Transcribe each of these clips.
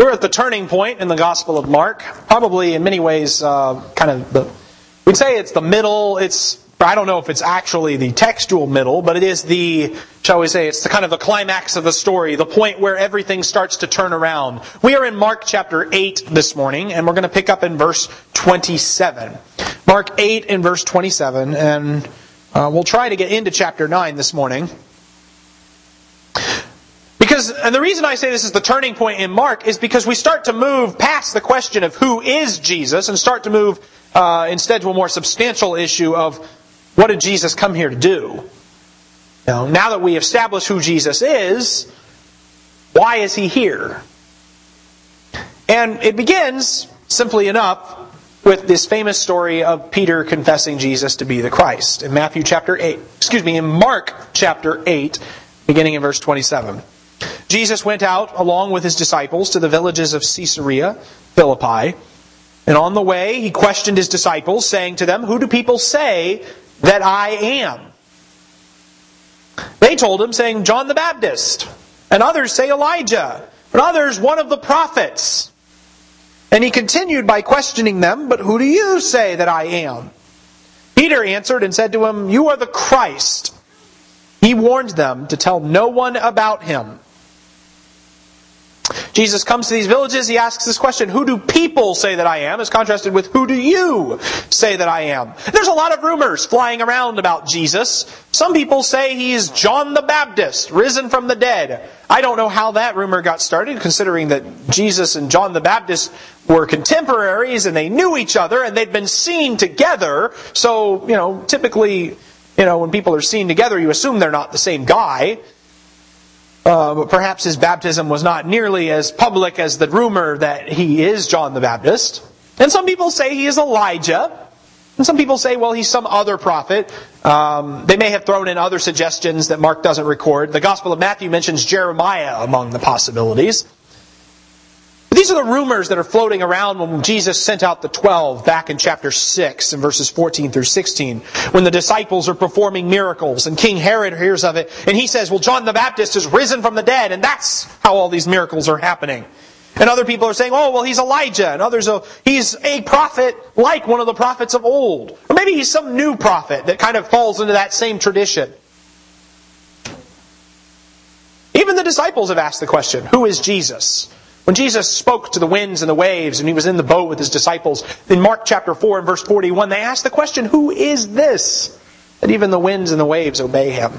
We're at the turning point in the Gospel of Mark. Probably in many ways, we'd say it's the middle. I don't know if it's actually the textual middle, but it is it's the kind of the climax of the story, the point where everything starts to turn around. We are in Mark chapter 8 this morning, and we're going to pick up in verse 27. Mark 8 and verse 27, and we'll try to get into chapter 9 this morning. And the reason I say this is the turning point in Mark is because we start to move past the question of who is Jesus and start to move instead to a more substantial issue of what did Jesus come here to do? Now that we establish who Jesus is, why is He here? And it begins, simply enough, with this famous story of Peter confessing Jesus to be the Christ. In Mark chapter 8, beginning in verse 27. Jesus went out along with His disciples to the villages of Caesarea Philippi. And on the way, He questioned His disciples, saying to them, "Who do people say that I am?" They told Him, saying, "John the Baptist. And others say Elijah. And others one of the prophets." And He continued by questioning them, "But who do you say that I am?" Peter answered and said to Him, "You are the Christ." He warned them to tell no one about Him. Jesus comes to these villages, He asks this question, who do people say that I am? As contrasted with, who do you say that I am? There's a lot of rumors flying around about Jesus. Some people say He's John the Baptist, risen from the dead. I don't know how that rumor got started, considering that Jesus and John the Baptist were contemporaries and they knew each other and they'd been seen together. So, typically, when people are seen together, you assume they're not the same guy. But perhaps His baptism was not nearly as public as the rumor that He is John the Baptist. And some people say He is Elijah. And some people say, well, He's some other prophet. They may have thrown in other suggestions that Mark doesn't record. The Gospel of Matthew mentions Jeremiah among the possibilities. But these are the rumors that are floating around when Jesus sent out the 12 back in chapter 6 in verses 14 through 16. When the disciples are performing miracles and King Herod hears of it. And he says, well, John the Baptist is risen from the dead. And that's how all these miracles are happening. And other people are saying, oh, well, he's Elijah. And others, he's a prophet like one of the prophets of old. Or maybe he's some new prophet that kind of falls into that same tradition. Even the disciples have asked the question, who is Jesus? When Jesus spoke to the winds and the waves and He was in the boat with His disciples, in Mark chapter 4 and verse 41, they asked the question, who is this? That even the winds and the waves obey Him.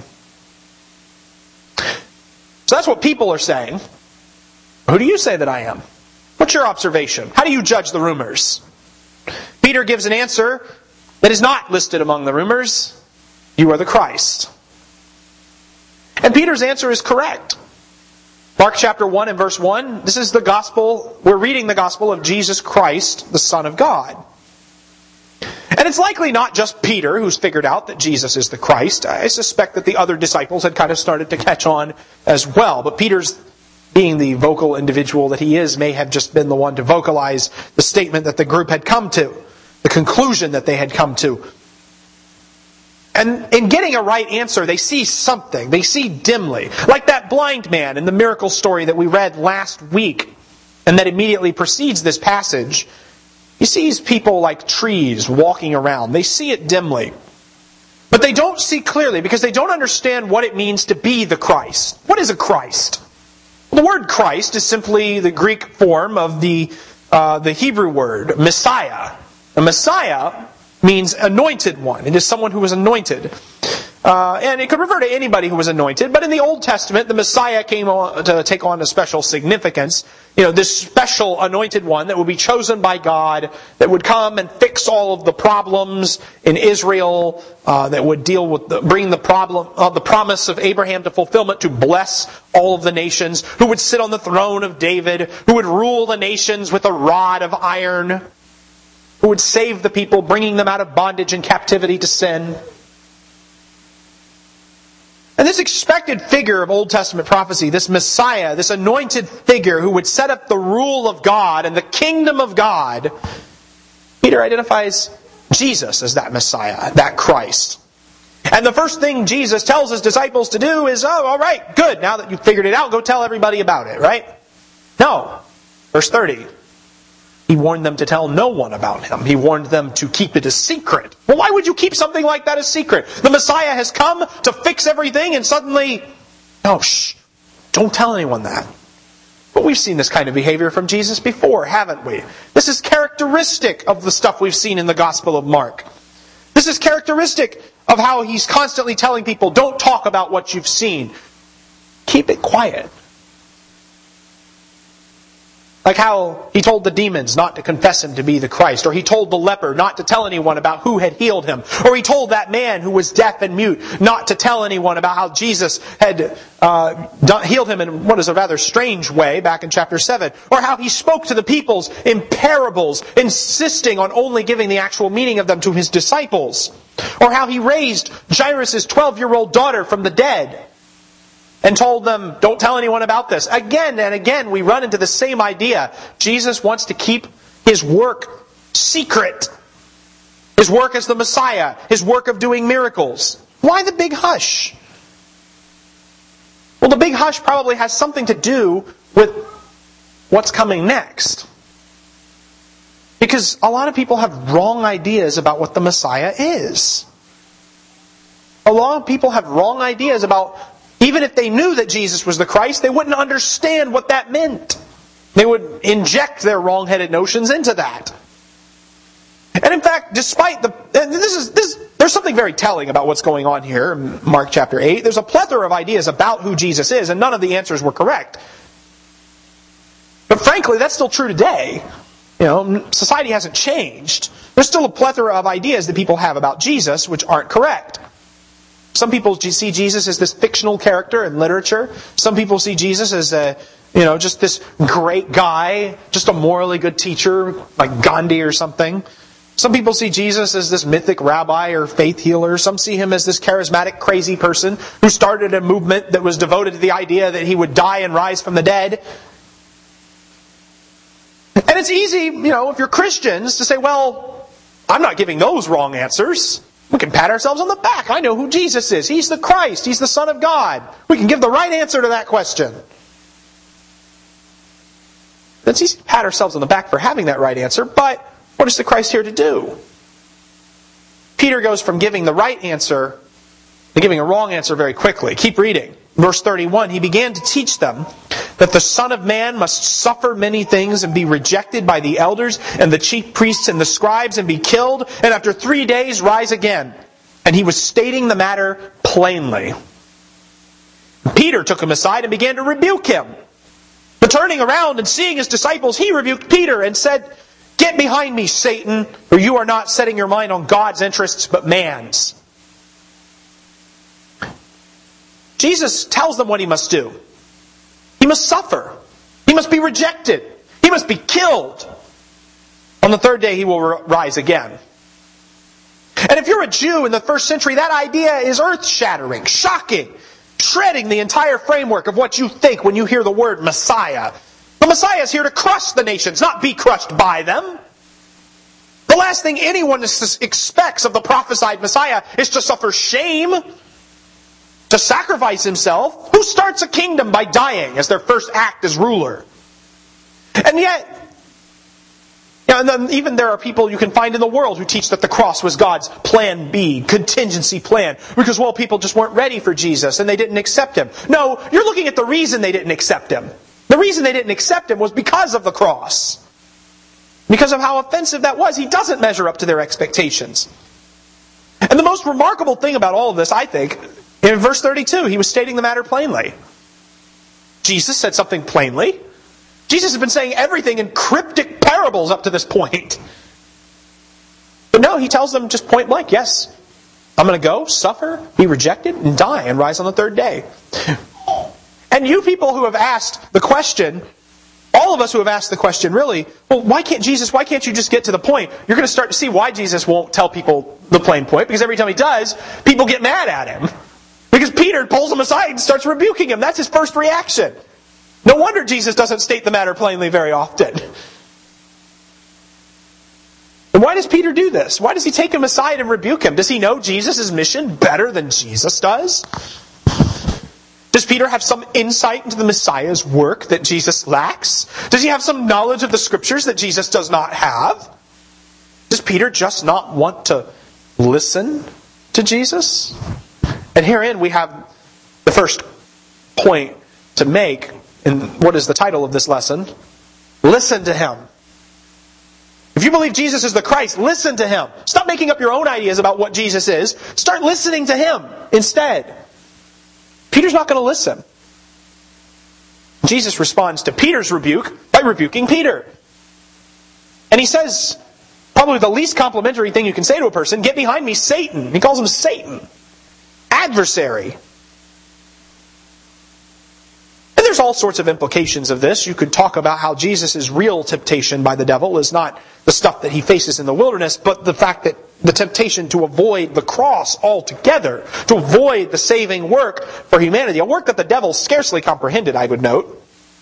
So that's what people are saying. Who do you say that I am? What's your observation? How do you judge the rumors? Peter gives an answer that is not listed among the rumors. You are the Christ. And Peter's answer is correct. Mark chapter 1 and verse 1, this is the gospel, we're reading the gospel of Jesus Christ, the Son of God. And it's likely not just Peter who's figured out that Jesus is the Christ. I suspect that the other disciples had kind of started to catch on as well. But Peter's, being the vocal individual that he is, may have just been the one to vocalize the statement that the group had come to, the conclusion that they had come to. And in getting a right answer, they see something. They see dimly. Like that blind man in the miracle story that we read last week, and that immediately precedes this passage. He sees people like trees walking around. They see it dimly. But they don't see clearly because they don't understand what it means to be the Christ. What is a Christ? Well, the word Christ is simply the Greek form of the Hebrew word Messiah. A Messiah means anointed one. It is someone who was anointed. And it could refer to anybody who was anointed. But in the Old Testament, the Messiah came to take on a special significance. This special anointed one that would be chosen by God, that would come and fix all of the problems in Israel, that would deal with bring the problem of the promise of Abraham to fulfillment, to bless all of the nations, who would sit on the throne of David, who would rule the nations with a rod of iron, who would save the people, bringing them out of bondage and captivity to sin. And this expected figure of Old Testament prophecy, this Messiah, this anointed figure who would set up the rule of God and the kingdom of God, Peter identifies Jesus as that Messiah, that Christ. And the first thing Jesus tells His disciples to do is, oh, all right, good, now that you've figured it out, go tell everybody about it, right? No. Verse 30. He warned them to tell no one about him. He warned them to keep it a secret. Well, why would you keep something like that a secret? The Messiah has come to fix everything and suddenly, no, shh, don't tell anyone that. But we've seen this kind of behavior from Jesus before, haven't we? This is characteristic of the stuff we've seen in the Gospel of Mark. This is characteristic of how he's constantly telling people, don't talk about what you've seen. Keep it quiet. Like how he told the demons not to confess him to be the Christ. Or he told the leper not to tell anyone about who had healed him. Or he told that man who was deaf and mute not to tell anyone about how Jesus had healed him in what is a rather strange way back in chapter 7. Or how he spoke to the peoples in parables, insisting on only giving the actual meaning of them to his disciples. Or how he raised Jairus' 12-year-old daughter from the dead and told them, don't tell anyone about this. Again and again, we run into the same idea. Jesus wants to keep his work secret. His work as the Messiah. His work of doing miracles. Why the big hush? Well, the big hush probably has something to do with what's coming next. Because a lot of people have wrong ideas about what the Messiah is. A lot of people have wrong ideas about, even if they knew that Jesus was the Christ, they wouldn't understand what that meant. They would inject their wrong-headed notions into that. And in fact, despite there's something very telling about what's going on here in Mark chapter 8. There's a plethora of ideas about who Jesus is, and none of the answers were correct. But frankly, that's still true today. Society hasn't changed. There's still a plethora of ideas that people have about Jesus which aren't correct. Some people see Jesus as this fictional character in literature. Some people see Jesus as just this great guy, just a morally good teacher, like Gandhi or something. Some people see Jesus as this mythic rabbi or faith healer. Some see him as this charismatic, crazy person who started a movement that was devoted to the idea that he would die and rise from the dead. And it's easy, if you're Christians, to say, well, I'm not giving those wrong answers. We can pat ourselves on the back. I know who Jesus is. He's the Christ. He's the Son of God. We can give the right answer to that question. It's easy to pat ourselves on the back for having that right answer, but what is the Christ here to do? Peter goes from giving the right answer to giving a wrong answer very quickly. Keep reading. Verse 31, he began to teach them that the Son of Man must suffer many things and be rejected by the elders and the chief priests and the scribes and be killed, and after 3 days rise again. And he was stating the matter plainly. Peter took him aside and began to rebuke him. But turning around and seeing his disciples, he rebuked Peter and said, "Get behind me, Satan, for you are not setting your mind on God's interests but man's." Jesus tells them what he must do. He must suffer. He must be rejected. He must be killed. On the third day he will rise again. And if you're a Jew in the first century, that idea is earth-shattering, shocking, shredding the entire framework of what you think when you hear the word Messiah. The Messiah is here to crush the nations, not be crushed by them. The last thing anyone expects of the prophesied Messiah is to suffer shame, to sacrifice himself. Who starts a kingdom by dying as their first act as ruler? And yet, and then even there are people you can find in the world who teach that the cross was God's plan B, contingency plan, because, people just weren't ready for Jesus and they didn't accept him. No, you're looking at the reason they didn't accept him. The reason they didn't accept him was because of the cross. Because of how offensive that was. He doesn't measure up to their expectations. And the most remarkable thing about all of this, I think, in verse 32, he was stating the matter plainly. Jesus said something plainly. Jesus has been saying everything in cryptic parables up to this point. But no, he tells them just point blank, yes, I'm going to go, suffer, be rejected, and die, and rise on the third day. And you people who have asked the question, all of us who have asked the question really, why can't you just get to the point? You're going to start to see why Jesus won't tell people the plain point, because every time he does, people get mad at him. Because Peter pulls him aside and starts rebuking him. That's his first reaction. No wonder Jesus doesn't state the matter plainly very often. And why does Peter do this? Why does he take him aside and rebuke him? Does he know Jesus' mission better than Jesus does? Does Peter have some insight into the Messiah's work that Jesus lacks? Does he have some knowledge of the Scriptures that Jesus does not have? Does Peter just not want to listen to Jesus? And herein we have the first point to make, and what is the title of this lesson? Listen to Him. If you believe Jesus is the Christ, listen to Him. Stop making up your own ideas about what Jesus is. Start listening to Him instead. Peter's not going to listen. Jesus responds to Peter's rebuke by rebuking Peter. And he says, probably the least complimentary thing you can say to a person, "Get behind me, Satan." He calls him Satan. Adversary. And there's all sorts of implications of this. You could talk about how Jesus' real temptation by the devil is not the stuff that he faces in the wilderness, but the fact that the temptation to avoid the cross altogether, to avoid the saving work for humanity, a work that the devil scarcely comprehended, I would note.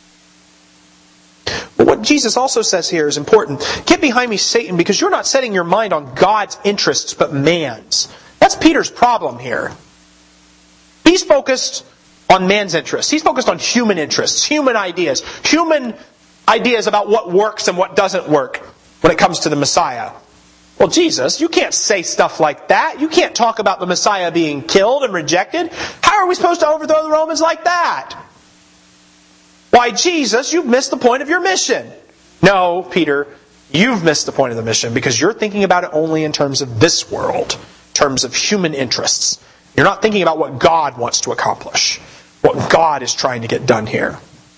But what Jesus also says here is important. Get behind me, Satan, because you're not setting your mind on God's interests, but man's. That's Peter's problem here. He's focused on man's interests. He's focused on human interests, human ideas about what works and what doesn't work when it comes to the Messiah. Well, Jesus, you can't say stuff like that. You can't talk about the Messiah being killed and rejected. How are we supposed to overthrow the Romans like that? Why, Jesus, you've missed the point of your mission. No, Peter, you've missed the point of the mission because you're thinking about it only in terms of this world, in terms of human interests. You're not thinking about what God wants to accomplish, what God is trying to get done here.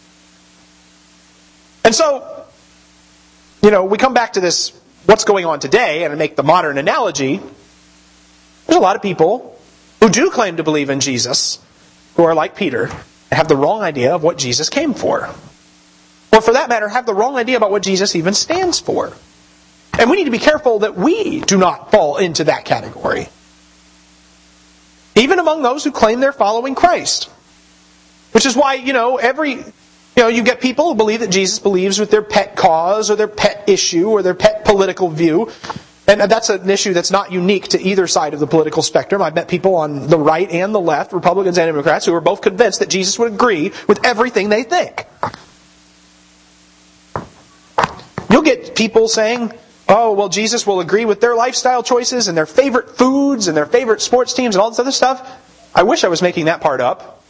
And so, we come back to this, what's going on today, and I make the modern analogy. There's a lot of people who do claim to believe in Jesus, who are like Peter, and have the wrong idea of what Jesus came for. Or for that matter, have the wrong idea about what Jesus even stands for. And we need to be careful that we do not fall into that category. Even among those who claim they're following Christ. Which is why, you get people who believe that Jesus believes with their pet cause or their pet issue or their pet political view. And that's an issue that's not unique to either side of the political spectrum. I've met people on the right and the left, Republicans and Democrats, who are both convinced that Jesus would agree with everything they think. You'll get people saying, "Oh, well, Jesus will agree with their lifestyle choices and their favorite foods and their favorite sports teams and all this other stuff." I wish I was making that part up.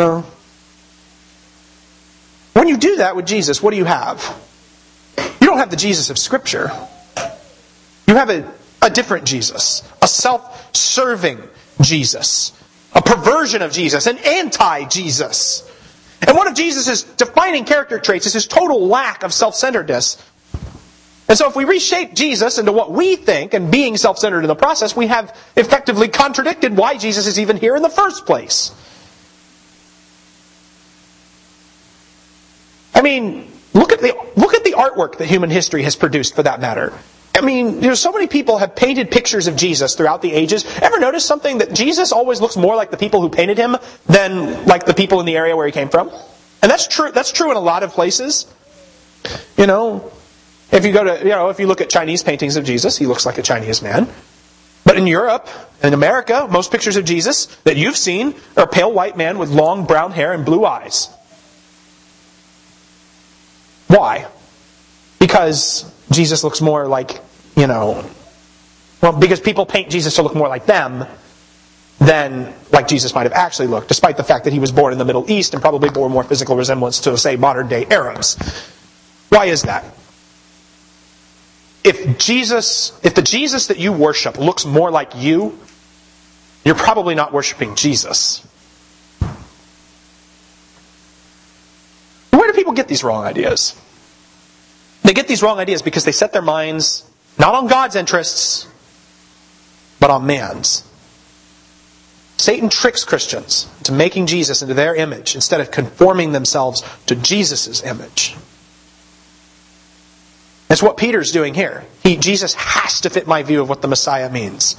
When you do that with Jesus, what do you have? You don't have the Jesus of Scripture. You have a different Jesus. A self-serving Jesus. A perversion of Jesus. An anti-Jesus. And one of Jesus' defining character traits is his total lack of self-centeredness. And so if we reshape Jesus into what we think, and being self-centered in the process, we have effectively contradicted why Jesus is even here in the first place. I mean, look at the artwork that human history has produced, for that matter. I mean, so many people have painted pictures of Jesus throughout the ages. Ever notice something, that Jesus always looks more like the people who painted him than like the people in the area where he came from? And that's true in a lot of places. If you go to, if you look at Chinese paintings of Jesus, he looks like a Chinese man. But in Europe, in America, most pictures of Jesus that you've seen are a pale white man with long brown hair and blue eyes. Why? Because Jesus looks more like, because people paint Jesus to look more like them than like Jesus might have actually looked, despite the fact that he was born in the Middle East and probably bore more physical resemblance to, say, modern-day Arabs. Why is that? If the Jesus that you worship looks more like you, you're probably not worshiping Jesus. Where do people get these wrong ideas? They get these wrong ideas because they set their minds not on God's interests, but on man's. Satan tricks Christians into making Jesus into their image instead of conforming themselves to Jesus' image. That's what Peter's doing here. Jesus has to fit my view of what the Messiah means.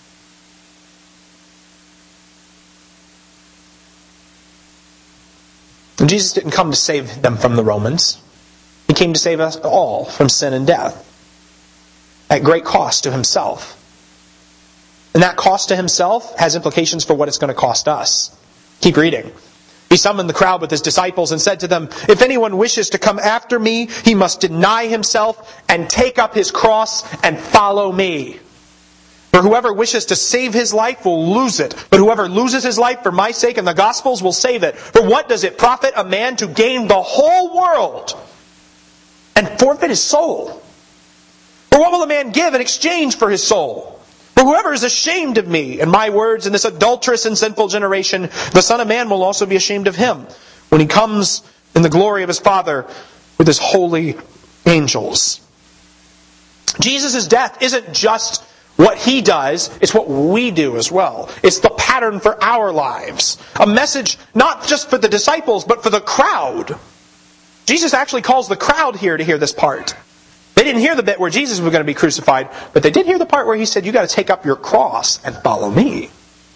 And Jesus didn't come to save them from the Romans. He came to save us all from sin and death. At great cost to himself. And that cost to himself has implications for what it's going to cost us. Keep reading. He summoned the crowd with his disciples and said to them, "If anyone wishes to come after me, he must deny himself and take up his cross and follow me. For whoever wishes to save his life will lose it, but whoever loses his life for my sake and the gospel's will save it. For what does it profit a man to gain the whole world and forfeit his soul? Or what will a man give in exchange for his soul? For whoever is ashamed of me and my words in this adulterous and sinful generation, the Son of Man will also be ashamed of him when he comes in the glory of his Father with his holy angels." Jesus' death isn't just what he does, it's what we do as well. It's the pattern for our lives. A message not just for the disciples, but for the crowd. Jesus actually calls the crowd here to hear this part. They didn't hear the bit where Jesus was going to be crucified, but they did hear the part where he said, "You got to take up your cross and follow me."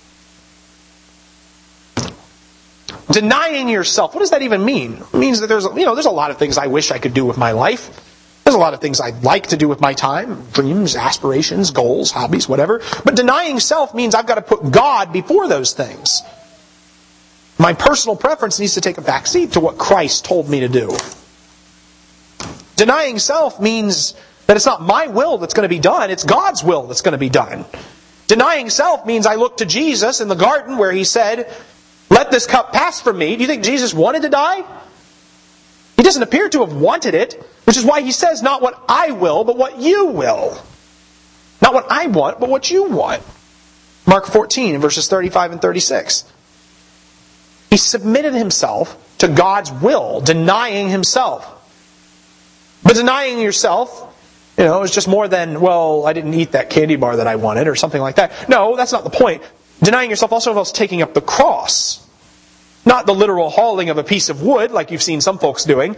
Denying yourself, what does that even mean? It means that there's a lot of things I wish I could do with my life. There's a lot of things I'd like to do with my time, dreams, aspirations, goals, hobbies, whatever. But denying self means I've got to put God before those things. My personal preference needs to take a backseat to what Christ told me to do. Denying self means that it's not my will that's going to be done, it's God's will that's going to be done. Denying self means I look to Jesus in the garden where he said, "Let this cup pass from me." Do you think Jesus wanted to die? He doesn't appear to have wanted it, which is why he says, "Not what I will, but what you will." Not what I want, but what you want. Mark 14, verses 35 and 36. He submitted himself to God's will, denying himself. But denying yourself, is just more than, well, I didn't eat that candy bar that I wanted, or something like that. No, that's not the point. Denying yourself also involves taking up the cross. Not the literal hauling of a piece of wood, like you've seen some folks doing.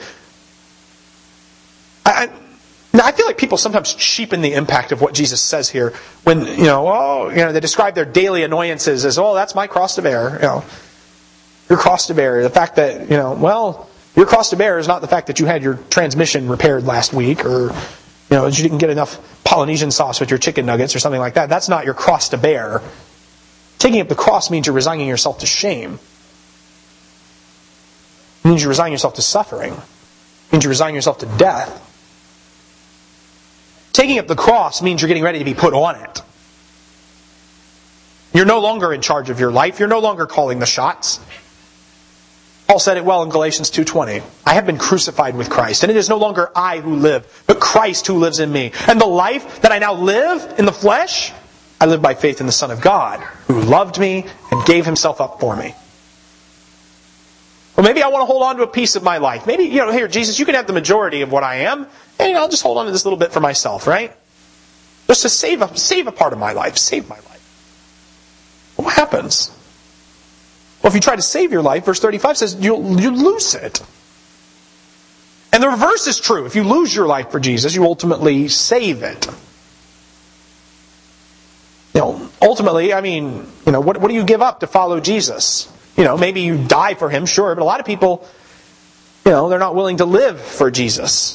I feel like people sometimes cheapen the impact of what Jesus says here when, they describe their daily annoyances as, "Oh, that's my cross to bear." Your cross to bear. The fact that, your cross to bear is not the fact that you had your transmission repaired last week, or that you didn't get enough Polynesian sauce with your chicken nuggets or something like that. That's not your cross to bear. Taking up the cross means you're resigning yourself to shame. It means you're resigning yourself to suffering. It means you're resigning yourself to death. Taking up the cross means you're getting ready to be put on it. You're no longer in charge of your life. You're no longer calling the shots. Paul said it well in Galatians 2:20. "I have been crucified with Christ, and it is no longer I who live, but Christ who lives in me. And the life that I now live in the flesh, I live by faith in the Son of God, who loved me and gave himself up for me." Well, maybe I want to hold on to a piece of my life. Maybe, here, Jesus, you can have the majority of what I am, and I'll just hold on to this little bit for myself, right? Just to save a part of my life, save my life. What happens? Well, if you try to save your life, verse 35 says you lose it. And the reverse is true. If you lose your life for Jesus, you ultimately save it. Ultimately, what do you give up to follow Jesus? Maybe you die for him, sure, but a lot of people, they're not willing to live for Jesus.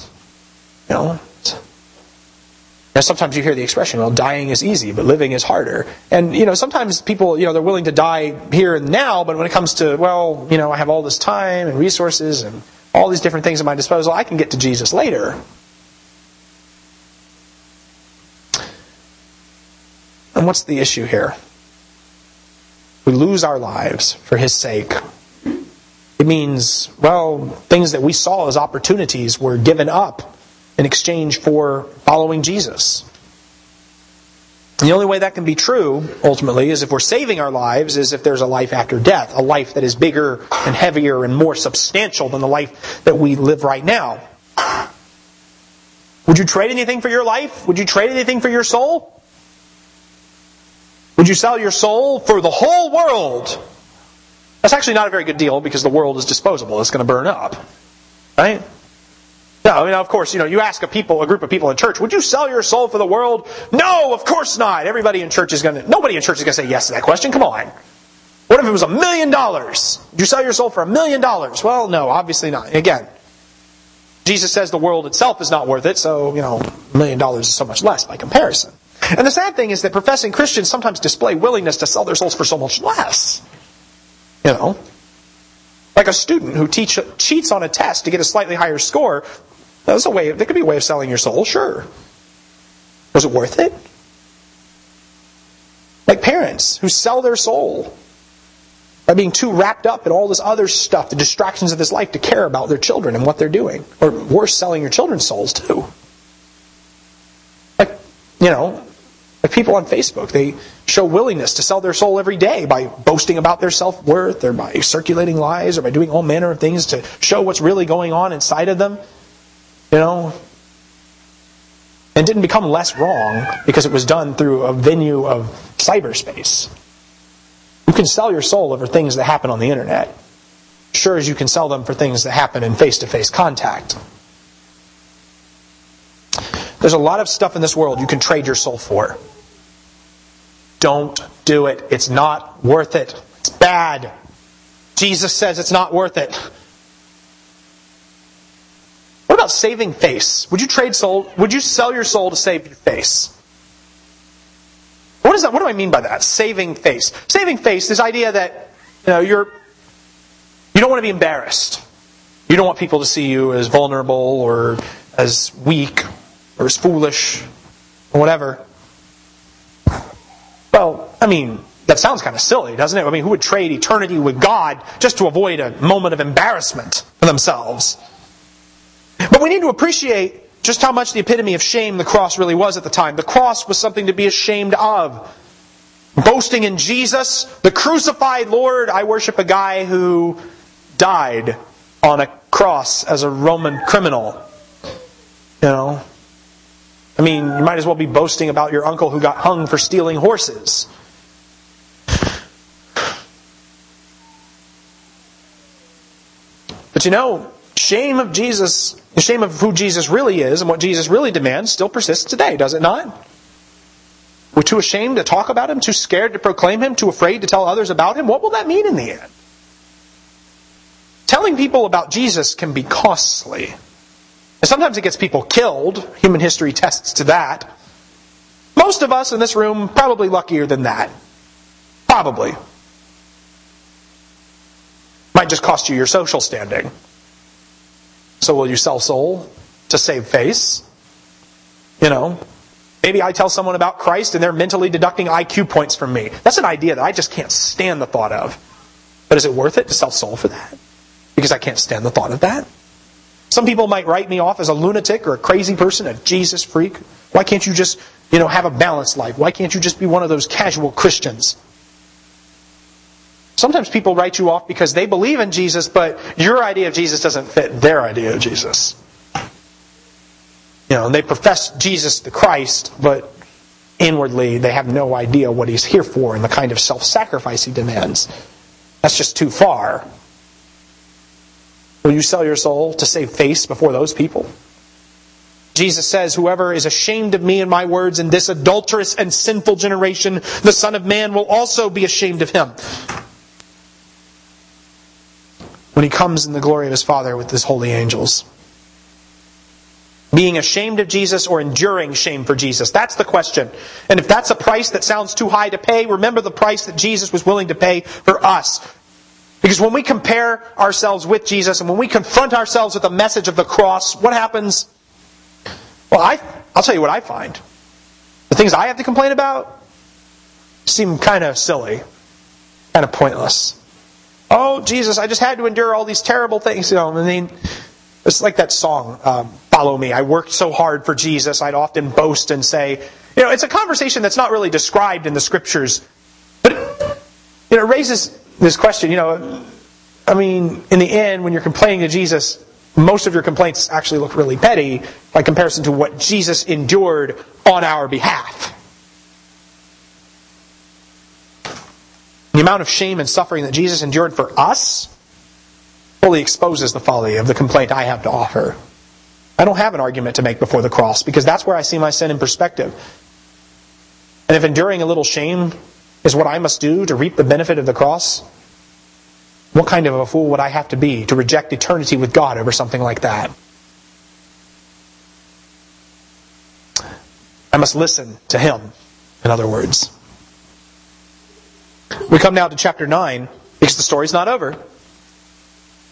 Sometimes you hear the expression, well, dying is easy, but living is harder. And, sometimes people, they're willing to die here and now, but when it comes to, I have all this time and resources and all these different things at my disposal, I can get to Jesus later. And what's the issue here? We lose our lives for his sake. It means, things that we saw as opportunities were given up in exchange for following Jesus. And the only way that can be true, ultimately, is if we're saving our lives, is if there's a life after death. A life that is bigger and heavier and more substantial than the life that we live right now. Would you trade anything for your life? Would you trade anything for your soul? Would you sell your soul for the whole world? That's actually not a very good deal because the world is disposable. It's going to burn up. Right? No, of course, you ask a group of people in church, would you sell your soul for the world? No, of course not. Nobody in church is going to say yes to that question. Come on. What if it was $1 million? Would you sell your soul for $1 million? Well, no, obviously not. Again, Jesus says the world itself is not worth it, so, $1 million is so much less by comparison. And the sad thing is that professing Christians sometimes display willingness to sell their souls for so much less. Like a student who cheats on a test to get a slightly higher score, that could be a way of selling your soul, sure. Was it worth it? Like parents who sell their soul by being too wrapped up in all this other stuff, the distractions of this life, to care about their children and what they're doing. Or worse, selling your children's souls too. Like people on Facebook, they show willingness to sell their soul every day by boasting about their self-worth, or by circulating lies, or by doing all manner of things to show what's really going on inside of them. And didn't become less wrong because it was done through a venue of cyberspace. You can sell your soul over things that happen on the internet, sure as you can sell them for things that happen in face-to-face contact. There's a lot of stuff in this world you can trade your soul for. Don't do it. It's not worth it. It's bad. Jesus says it's not worth it. What about saving face? Would you sell your soul to save your face? What is that? What do I mean by that? Saving face. Saving face, this idea that you don't want to be embarrassed. You don't want people to see you as vulnerable or as weak or as foolish or whatever. Well, that sounds kind of silly, doesn't it? Who would trade eternity with God just to avoid a moment of embarrassment for themselves? But we need to appreciate just how much the epitome of shame the cross really was at the time. The cross was something to be ashamed of. Boasting in Jesus, the crucified Lord. I worship a guy who died on a cross as a Roman criminal. You might as well be boasting about your uncle who got hung for stealing horses. But shame of Jesus, the shame of who Jesus really is and what Jesus really demands still persists today, does it not? We're too ashamed to talk about Him, too scared to proclaim Him, too afraid to tell others about Him. What will that mean in the end? Telling people about Jesus can be costly. And sometimes it gets people killed. Human history tests to that. Most of us in this room probably luckier than that. Probably. Might just cost you your social standing. So will you sell soul to save face? Maybe I tell someone about Christ and they're mentally deducting IQ points from me. That's an idea that I just can't stand the thought of. But is it worth it to sell soul for that? Because I can't stand the thought of that. Some people might write me off as a lunatic or a crazy person, a Jesus freak. Why can't you just, have a balanced life? Why can't you just be one of those casual Christians? Sometimes people write you off because they believe in Jesus, but your idea of Jesus doesn't fit their idea of Jesus. And they profess Jesus the Christ, but inwardly they have no idea what He's here for and the kind of self-sacrifice He demands. That's just too far. Will you sell your soul to save face before those people? Jesus says, whoever is ashamed of me and my words in this adulterous and sinful generation, the Son of Man will also be ashamed of him when He comes in the glory of His Father with His holy angels. Being ashamed of Jesus or enduring shame for Jesus? That's the question. And if that's a price that sounds too high to pay, remember the price that Jesus was willing to pay for us. Because when we compare ourselves with Jesus and when we confront ourselves with the message of the cross, what happens? Well, I'll tell you what I find. The things I have to complain about seem kind of silly, kind of pointless. Oh, Jesus, I just had to endure all these terrible things. It's like that song, Follow Me. I worked so hard for Jesus. I'd often boast and say, it's a conversation that's not really described in the Scriptures. But it raises this question, in the end, when you're complaining to Jesus, most of your complaints actually look really petty by comparison to what Jesus endured on our behalf. The amount of shame and suffering that Jesus endured for us fully exposes the folly of the complaint I have to offer. I don't have an argument to make before the cross because that's where I see my sin in perspective. And if enduring a little shame is what I must do to reap the benefit of the cross, what kind of a fool would I have to be to reject eternity with God over something like that? I must listen to Him, in other words. We come now to chapter 9, because the story's not over.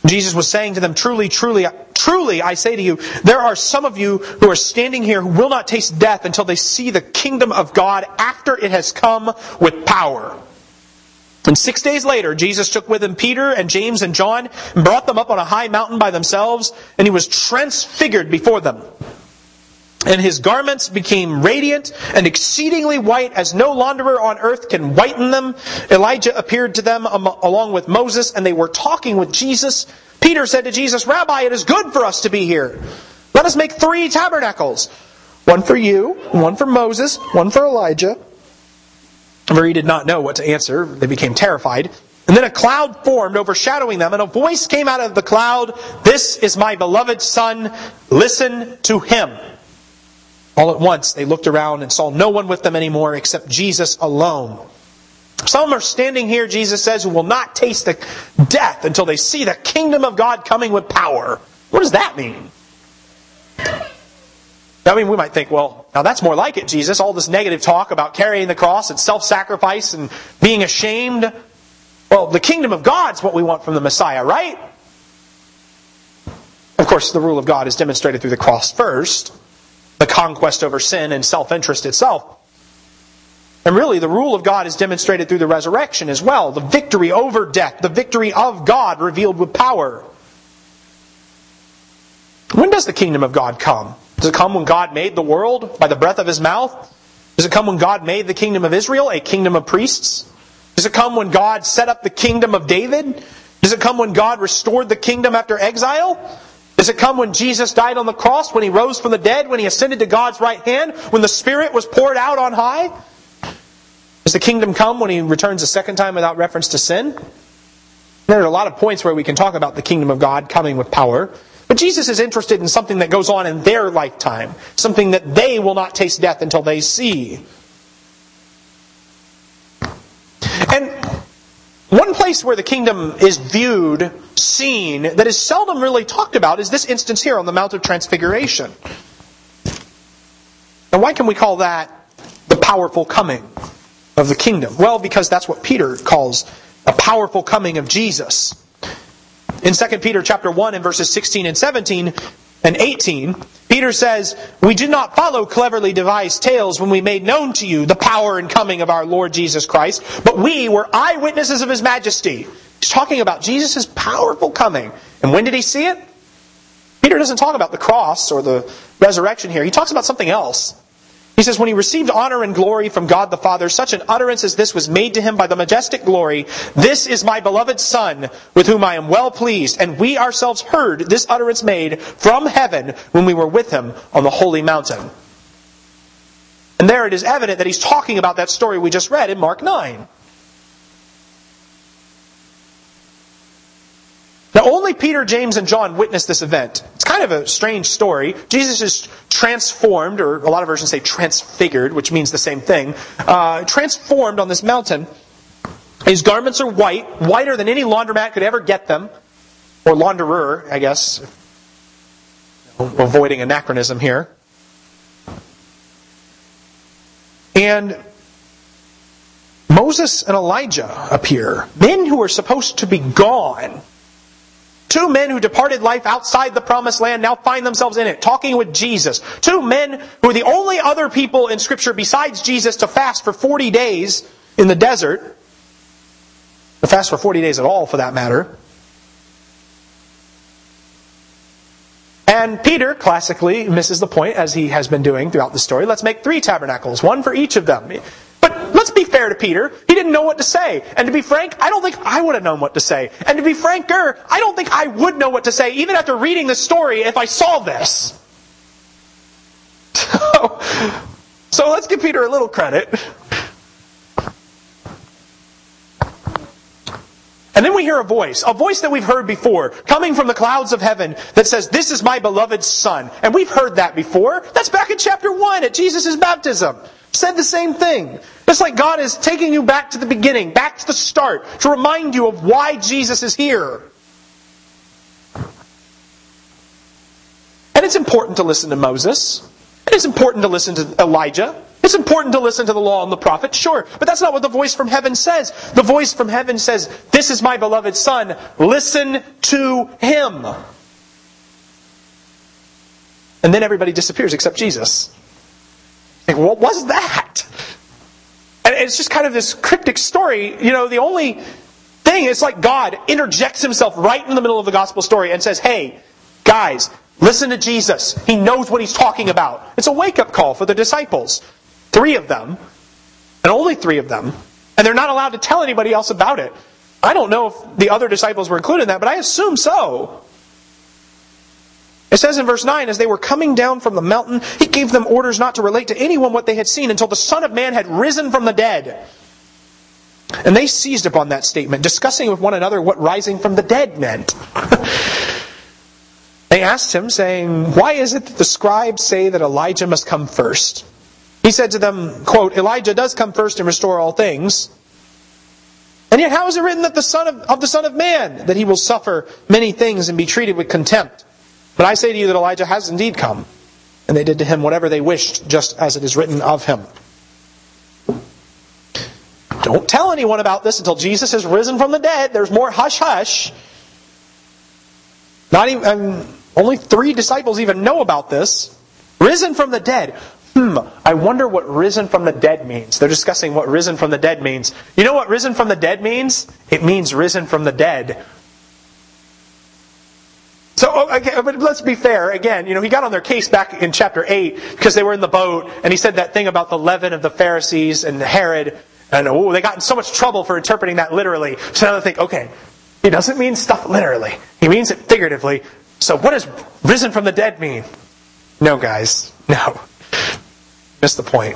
Jesus was saying to them, truly, truly, truly, I say to you, there are some of you who are standing here who will not taste death until they see the kingdom of God after it has come with power. And 6 days later, Jesus took with him Peter and James and John and brought them up on a high mountain by themselves, and he was transfigured before them. And his garments became radiant and exceedingly white, as no launderer on earth can whiten them. Elijah appeared to them along with Moses, and they were talking with Jesus. Peter said to Jesus, Rabbi, it is good for us to be here. Let us make 3 tabernacles. One for you, one for Moses, one for Elijah. For he did not know what to answer. They became terrified. And then a cloud formed, overshadowing them, and a voice came out of the cloud, This is my beloved Son, listen to him. All at once they looked around and saw no one with them anymore except Jesus alone. Some are standing here, Jesus says, who will not taste the death until they see the kingdom of God coming with power. What does that mean? I mean, we might think, well, now that's more like it, Jesus. All this negative talk about carrying the cross and self-sacrifice and being ashamed. Well, the kingdom of God's what we want from the Messiah, right? Of course, the rule of God is demonstrated through the cross first. The conquest over sin and self-interest itself. And really, the rule of God is demonstrated through the resurrection as well. The victory over death. The victory of God revealed with power. When does the kingdom of God come? Does it come when God made the world by the breath of his mouth? Does it come when God made the kingdom of Israel, a kingdom of priests? Does it come when God set up the kingdom of David? Does it come when God restored the kingdom after exile? Does it come when Jesus died on the cross, when he rose from the dead, when he ascended to God's right hand, when the Spirit was poured out on high? Does the kingdom come when he returns a second time without reference to sin? There are a lot of points where we can talk about the kingdom of God coming with power. But Jesus is interested in something that goes on in their lifetime. Something that they will not taste death until they see. And one place where the kingdom is viewed, seen, that is seldom really talked about is this instance here on the Mount of Transfiguration. Now why can we call that the powerful coming of the kingdom? Well, because that's what Peter calls a powerful coming of Jesus. In 2 Peter chapter 1 and verses 16 and 17 and 18, Peter says, We did not follow cleverly devised tales when we made known to you the power and coming of our Lord Jesus Christ, but we were eyewitnesses of his majesty. He's talking about Jesus' powerful coming. And when did he see it? Peter doesn't talk about the cross or the resurrection here. He talks about something else. He says, when he received honor and glory from God the Father, such an utterance as this was made to him by the majestic glory, This is my beloved Son, with whom I am well pleased. And we ourselves heard this utterance made from heaven when we were with him on the holy mountain. And there it is evident that he's talking about that story we just read in Mark 9. Now, only Peter, James, and John witnessed this event. It's kind of a strange story. Jesus is transformed, or a lot of versions say transfigured, which means the same thing. Transformed on this mountain. His garments are white, whiter than any laundromat could ever get them. Or launderer, I guess. Avoiding anachronism here. And Moses and Elijah appear. Men who are supposed to be gone. 2 men who departed life outside the promised land now find themselves in it, talking with Jesus. 2 men who are the only other people in Scripture besides Jesus to fast for 40 days in the desert. To fast for 40 days at all, for that matter. And Peter, classically, misses the point, as he has been doing throughout the story. Let's make 3 tabernacles, one for each of them. But let's be fair to Peter. He didn't know what to say. And to be frank, I don't think I would have known what to say. And to be franker, I don't think I would know what to say, even after reading the story, if I saw this. So let's give Peter a little credit. And then we hear a voice that we've heard before, coming from the clouds of heaven, that says, This is my beloved Son. And we've heard that before. That's back in chapter 1 at Jesus' baptism. Said the same thing. It's like God is taking you back to the beginning, back to the start, to remind you of why Jesus is here. And it's important to listen to Moses. And it's important to listen to Elijah. It's important to listen to the law and the prophets, sure. But that's not what the voice from heaven says. The voice from heaven says, this is my beloved Son. Listen to Him. And then everybody disappears except Jesus. Like, what was that? And it's just kind of this cryptic story. The only thing, it's like God interjects Himself right in the middle of the gospel story and says, hey, guys, listen to Jesus. He knows what He's talking about. It's a wake-up call for the disciples. 3 of them, and only 3 of them, and they're not allowed to tell anybody else about it. I don't know if the other disciples were included in that, but I assume so. It says in verse 9, as they were coming down from the mountain, He gave them orders not to relate to anyone what they had seen until the Son of Man had risen from the dead. And they seized upon that statement, discussing with one another what rising from the dead meant. They asked Him, saying, why is it that the scribes say that Elijah must come first? He said to them, quote, Elijah does come first and restore all things. And yet how is it written that the Son of Man, that He will suffer many things and be treated with contempt? But I say to you that Elijah has indeed come. And they did to him whatever they wished, just as it is written of him. Don't tell anyone about this until Jesus has risen from the dead. There's more hush-hush. Only 3 disciples even know about this. Risen from the dead. I wonder what risen from the dead means. They're discussing what risen from the dead means. You know what risen from the dead means? It means risen from the dead. So, okay, but let's be fair. Again, he got on their case back in chapter 8 because they were in the boat, and he said that thing about the leaven of the Pharisees and Herod, and they got in so much trouble for interpreting that literally. So now they think, okay, he doesn't mean stuff literally. He means it figuratively. So what does risen from the dead mean? No, guys. No. Missed the point.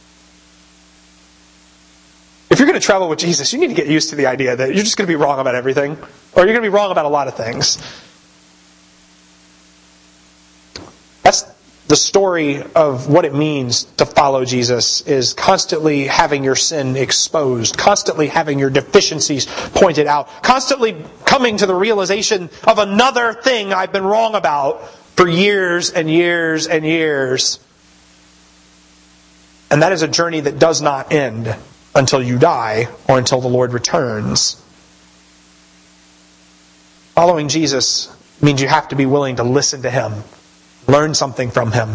If you're going to travel with Jesus, you need to get used to the idea that you're just going to be wrong about everything. Or you're going to be wrong about a lot of things. That's the story of what it means to follow Jesus, is constantly having your sin exposed, constantly having your deficiencies pointed out, constantly coming to the realization of another thing I've been wrong about for years and years and years. And that is a journey that does not end until you die or until the Lord returns. Following Jesus means you have to be willing to listen to Him, learn something from Him.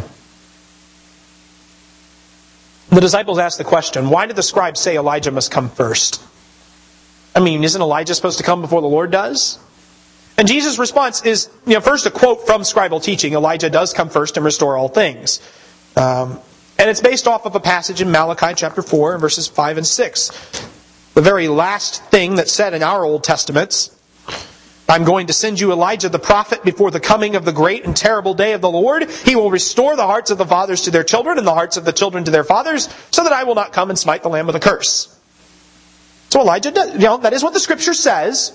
The disciples asked the question, why did the scribes say Elijah must come first? Isn't Elijah supposed to come before the Lord does? And Jesus' response is, first a quote from scribal teaching, Elijah does come first and restore all things. And it's based off of a passage in Malachi chapter 4, verses 5 and 6. The very last thing that's said in our Old Testaments. I'm going to send you Elijah the prophet before the coming of the great and terrible day of the Lord. He will restore the hearts of the fathers to their children and the hearts of the children to their fathers, so that I will not come and smite the land with a curse. So Elijah does, that is what the Scripture says.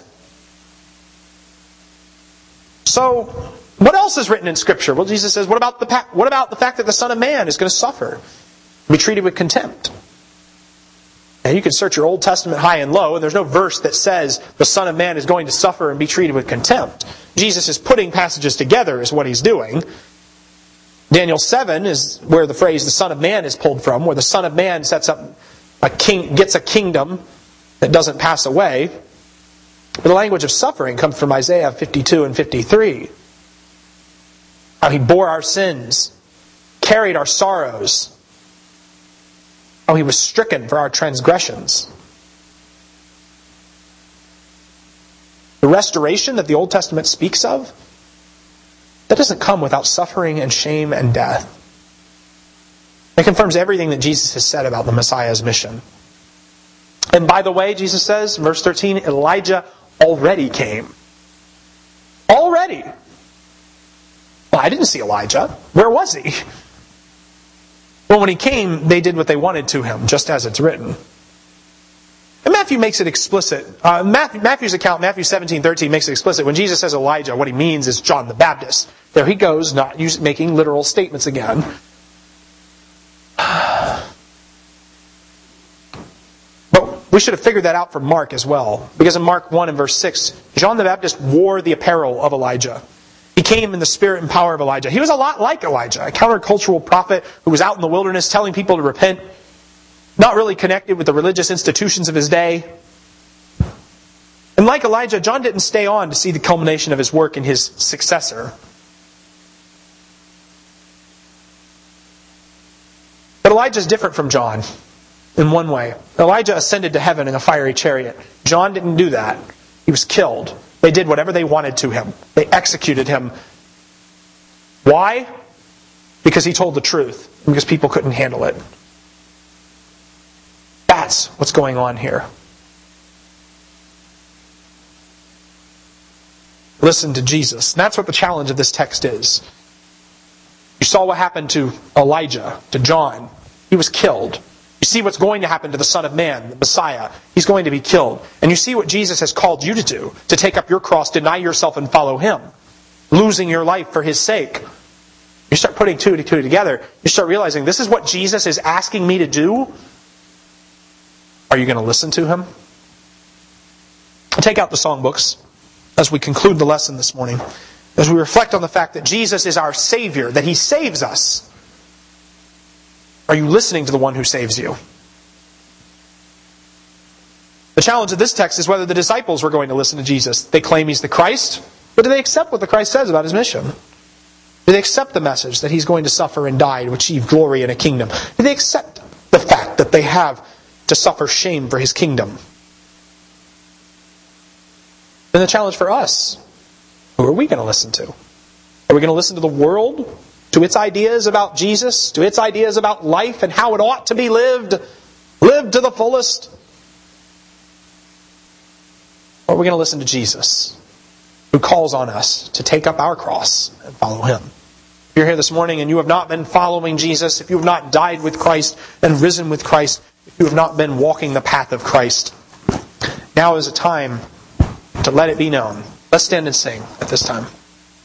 So, what else is written in Scripture? Well, Jesus says, what about the fact that the Son of Man is going to suffer, be treated with contempt? And you can search your Old Testament high and low, and there's no verse that says the Son of Man is going to suffer and be treated with contempt. Jesus is putting passages together, is what He's doing. Daniel 7 is where the phrase the Son of Man is pulled from, where the Son of Man sets up gets a kingdom that doesn't pass away. But the language of suffering comes from Isaiah 52 and 53. How He bore our sins, carried our sorrows. How He was stricken for our transgressions. The restoration that the Old Testament speaks of, that doesn't come without suffering and shame and death. It confirms everything that Jesus has said about the Messiah's mission. And by the way, Jesus says in verse 13, Elijah already came. Already. Well, I didn't see Elijah. Where was he? Well, when he came, they did what they wanted to him, just as it's written. And Matthew makes it explicit. Matthew's account, Matthew 17:13, makes it explicit. When Jesus says Elijah, what he means is John the Baptist. There he goes, not making literal statements again. But we should have figured that out for Mark as well. Because in Mark 1 and verse 6, John the Baptist wore the apparel of Elijah. He came in the spirit and power of Elijah. He was a lot like Elijah, a countercultural prophet who was out in the wilderness telling people to repent, not really connected with the religious institutions of his day. And like Elijah, John didn't stay on to see the culmination of his work in his successor. But Elijah's different from John in one way. Elijah ascended to heaven in a fiery chariot. John didn't do that. He was killed. They did whatever they wanted to him. They executed him. Why? Because he told the truth. And because people couldn't handle it. That's what's going on here. Listen to Jesus. And that's what the challenge of this text is. You saw what happened to Elijah, to John. He was killed. You see what's going to happen to the Son of Man, the Messiah. He's going to be killed. And you see what Jesus has called you to do. To take up your cross, deny yourself, and follow Him. Losing your life for His sake. You start putting two and two together. You start realizing this is what Jesus is asking me to do. Are you going to listen to Him? Take out the songbooks as we conclude the lesson this morning. As we reflect on the fact that Jesus is our Savior, that He saves us. Are you listening to the one who saves you? The challenge of this text is whether the disciples were going to listen to Jesus. They claim He's the Christ, but do they accept what the Christ says about His mission? Do they accept the message that He's going to suffer and die to achieve glory in a kingdom? Do they accept the fact that they have to suffer shame for His kingdom? And the challenge for us, who are we going to listen to? Are we going to listen to the world? To its ideas about Jesus? To its ideas about life and how it ought to be lived? Lived to the fullest? Or are we going to listen to Jesus, who calls on us to take up our cross and follow Him? If you're here this morning and you have not been following Jesus, if you have not died with Christ and risen with Christ, if you have not been walking the path of Christ, now is a time to let it be known. Let's stand and sing at this time.